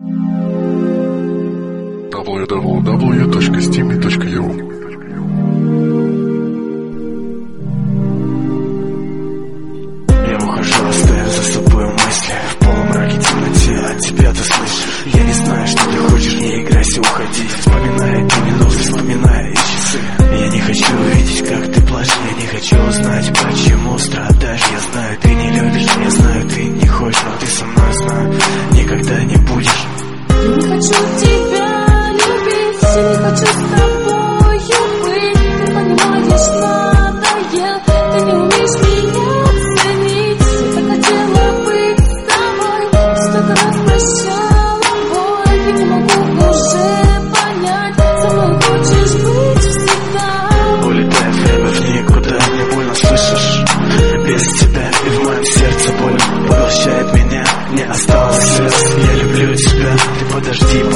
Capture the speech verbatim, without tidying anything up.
дабл ю дабл ю дабл ю точка стими точка ю а. Я ухожу, оставив за собой мысли в полумраке, темноте, от тебя ты слышишь. Я не знаю, что ты хочешь, не играйся, уходи. Вспоминая эти минуты, вспоминая эти часы. Я не хочу увидеть, как ты плачешь. Я не хочу узнать, почему страдаешь. Я знаю, ты не любишь, я знаю, ты не хочешь, но ты со мной, знаю, никогда не будешь. Я не хочу тебя любить, я не хочу с тобою быть. Ты понимаешь, надоел, ты не умеешь меня ценить. Я так хотела быть с тобой, столько раз прощала боль. Я не могу уже понять, со мной хочешь быть всегда. Улетает время в никуда, мне больно, слышишь? Без тебя и в моем сердце боль поглощает меня. Не осталось слез, я люблю тебя. Ты подожди,